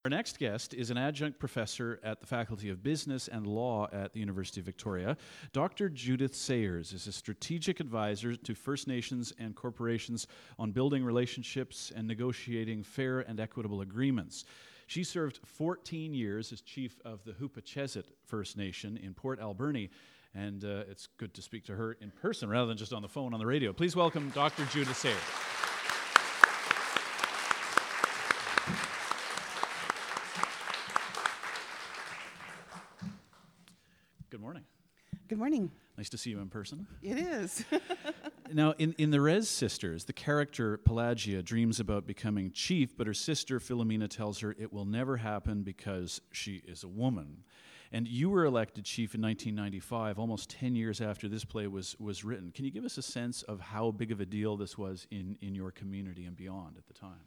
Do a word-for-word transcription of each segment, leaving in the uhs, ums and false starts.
Our next guest is an adjunct professor at the Faculty of Business and Law at the University of Victoria. Doctor Judith Sayers is a strategic advisor to First Nations and corporations on building relationships and negotiating fair and equitable agreements. She served fourteen years as chief of the Hoopa-Chesit First Nation in Port Alberni, and uh, it's good to speak to her in person rather than just on the phone on the radio. Please welcome Doctor Judith Sayers. Good morning. Good morning. Nice to see you in person. It is. Now, in, in the Rez Sisters, the character Pelagia dreams about becoming chief, but her sister Philomena tells her it will never happen because she is a woman. And you were elected chief in nineteen ninety-five, almost ten years after this play was, was written. Can you give us a sense of how big of a deal this was in, in your community and beyond at the time?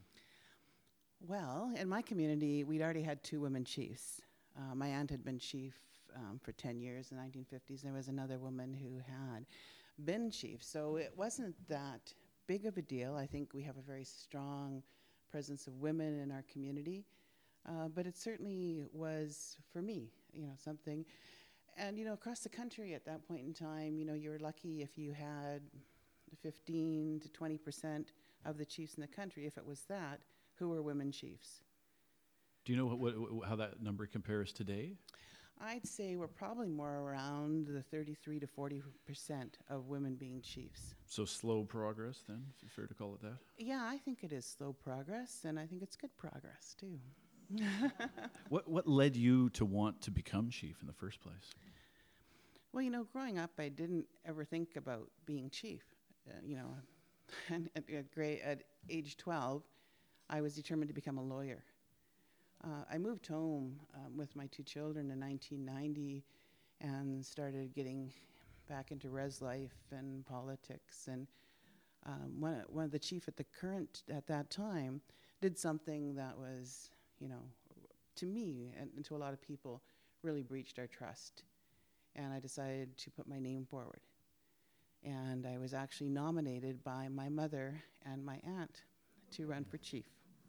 Well, in my community, we'd already had two women chiefs. Uh, my aunt had been chief um, for ten years in the nineteen fifties. There was another woman who had been chief. So it wasn't that big of a deal. I think we have a very strong presence of women in our community. Uh, but it certainly was, for me, you know, something. And, you know, across the country at that point in time, you know, you were lucky if you had fifteen to twenty percent of the chiefs in the country, if it was that, who were women chiefs. Do you know what, what, what, how that number compares today? I'd say we're probably more around the thirty-three to forty percent of women being chiefs. So slow progress then, if it's fair to call it that? Yeah, I think it is slow progress, and I think it's good progress, too. What what led you to want to become chief in the first place? Well, you know, growing up, I didn't ever think about being chief. Uh, you know, and at, at, grade, at age twelve, I was determined to become a lawyer. Uh, I moved home um, with my two children in nineteen ninety and started getting back into res life and politics. And um, one, one of the chief at the current, at that time, did something that was, you know, to me and, and to a lot of people, really breached our trust. And I decided to put my name forward. And I was actually nominated by my mother and my aunt to run for chief.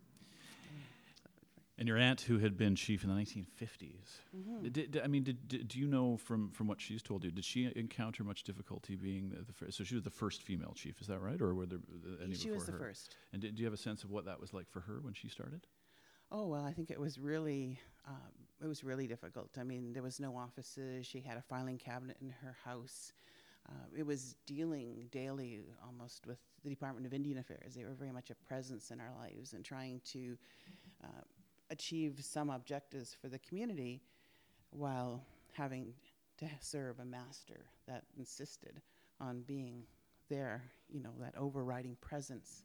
And your aunt, who had been chief in the nineteen fifties, Mm-hmm. did, did, I mean, did, did, do you know from, from what she's told you, did she encounter much difficulty being the, the first? So she was the first female chief, is that right? Or were there uh, any She before was the her? first. And did, do you have a sense of what that was like for her when she started? Oh, well, I think it was really, um, it was really difficult. I mean, there was no offices. She had a filing cabinet in her house. Uh, it was dealing daily almost with the Department of Indian Affairs. They were very much a presence in our lives and trying to uh, achieve some objectives for the community while having to serve a master that insisted on being there, you know, that overriding presence.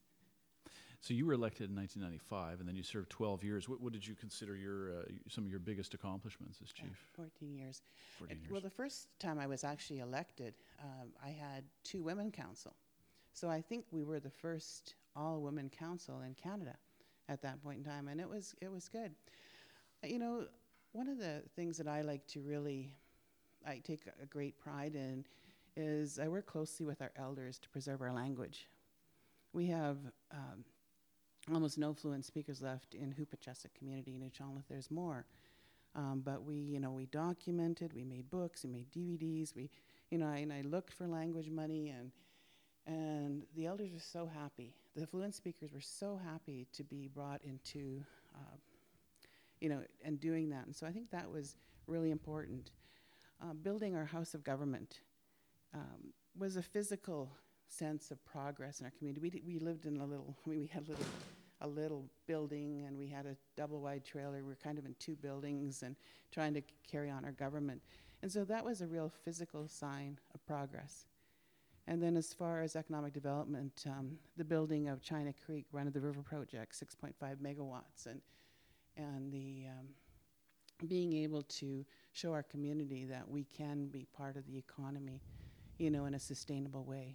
So you were elected in nineteen ninety-five, and then you served twelve years. What, what did you consider your uh, some of your biggest accomplishments as chief? Yeah, fourteen years. fourteen It- years. Well, the first time I was actually elected, um, I had two women council. So I think we were the first all-women council in Canada at that point in time, and it was it was good. Uh, You know, one of the things that I like to really, I take a great pride in, is I work closely with our elders to preserve our language. We have um, almost no fluent speakers left in Hoopa-Chesit community. In Nuu-chah-nulth, there's more. Um, but we, you know, we documented, we made books, we made D V Ds, we, you know, I, and I looked for language money, and and the elders were so happy. The fluent speakers were so happy to be brought into, uh, you know, and doing that. And so I think that was really important. Uh, building our House of Government um, was a physical sense of progress in our community. We, d- we lived in a little, I mean, we had a little, a little building, and we had a double-wide trailer. We were kind of in two buildings and trying to c- carry on our government. And so that was a real physical sign of progress. And then as far as economic development, um, the building of China Creek, Run of the River project, six point five megawatts, and and the um, being able to show our community that we can be part of the economy, you know, in a sustainable way.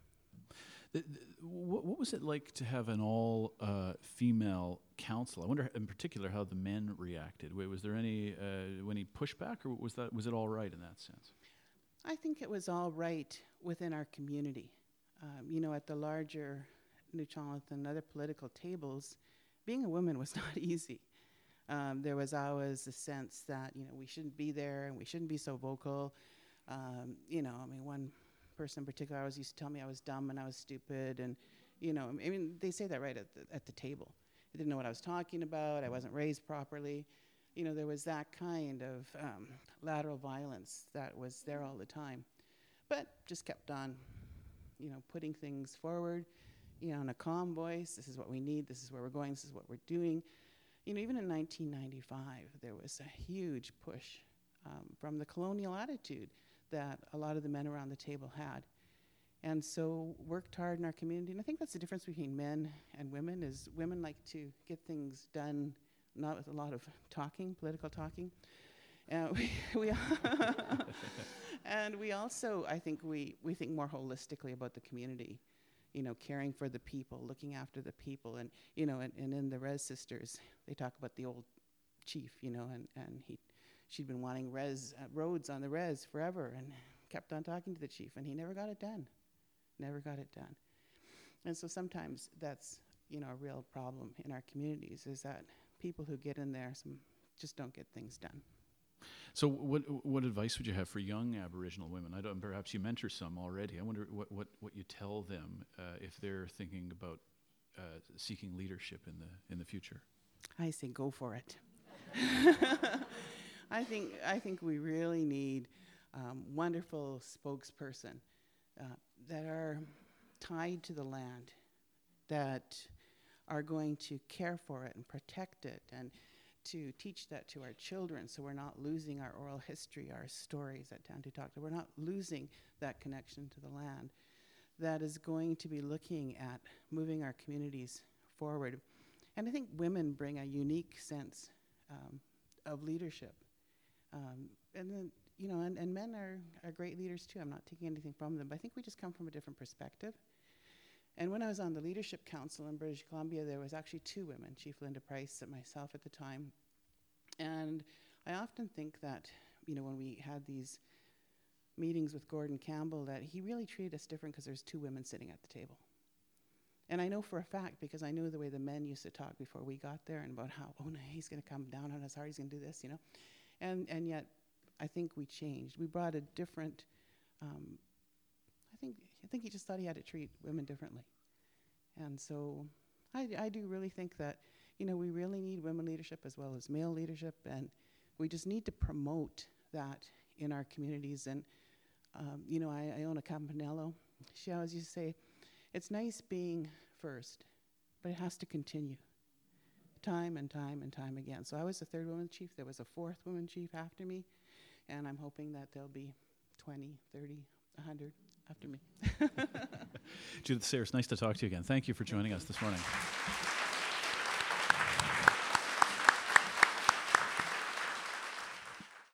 The, the, what, what was it like to have an all-female uh, council? I wonder, in particular, how the men reacted. Wait, was there any uh, any pushback, or was that was it all right in that sense? I think it was all right within our community. Um, you know, at the larger Nuu-chah-nulth and other political tables, being a woman was not easy. Um, there was always a sense that, you know, we shouldn't be there and we shouldn't be so vocal. Um, you know, I mean, one person in particular always used to tell me I was dumb and I was stupid. And, you know, I mean, they say that right at the, at the table. I didn't know what I was talking about. I wasn't raised properly. You know, there was that kind of um, lateral violence that was there all the time. But just kept on, you know, putting things forward, you know, in a calm voice. This is what we need. This is where we're going. This is what we're doing. You know, even in nineteen ninety-five, there was a huge push um, from the colonial attitude that a lot of the men around the table had. And so worked hard in our community. And I think that's the difference between men and women, is women like to get things done, not with a lot of talking, political talking. Uh, we, we and we also, I think we, we think more holistically about the community, you know, caring for the people, looking after the people. And, you know, and, and in the Res Sisters, they talk about the old chief, you know, and, and he, she'd been wanting res uh, roads on the res forever and kept on talking to the chief, and he never got it done. Never got it done. And so sometimes that's, you know, a real problem in our communities, is that people who get in there some just don't get things done. So what what advice would you have for young Aboriginal women? I don't, perhaps you mentor some already. I wonder what, what, what you tell them uh, if they're thinking about uh, seeking leadership in the in the future. I say go for it. I think I think we really need um, wonderful spokesperson uh, that are tied to the land, that are going to care for it and protect it, and to teach that to our children, so we're not losing our oral history, our stories that Tantu talked about. We're not losing that connection to the land. That is going to be looking at moving our communities forward. And I think women bring a unique sense um, of leadership. Um, and then, you know, and, and men are, are great leaders too. I'm not taking anything from them, but I think we just come from a different perspective. And when I was on the Leadership Council in British Columbia, there was actually two women, Chief Linda Price and myself at the time. And I often think that, you know, when we had these meetings with Gordon Campbell, that he really treated us different because there's two women sitting at the table. And I know for a fact, because I knew the way the men used to talk before we got there, and about how, oh no, he's going to come down on us hard, he's going to do this, you know. And and yet, I think we changed. We brought a different, um, I think I think he just thought he had to treat women differently. And so I, I do really think that, you know, we really need women leadership as well as male leadership, and we just need to promote that in our communities. And, um, you know, I, I own a Campanello. She always used to say, it's nice being first, but it has to continue time and time and time again. So I was the third woman chief. There was a fourth woman chief after me, and I'm hoping that there'll be twenty, thirty, one hundred after me. Judith Sayers, nice to talk to you again. Thank you for joining us this morning.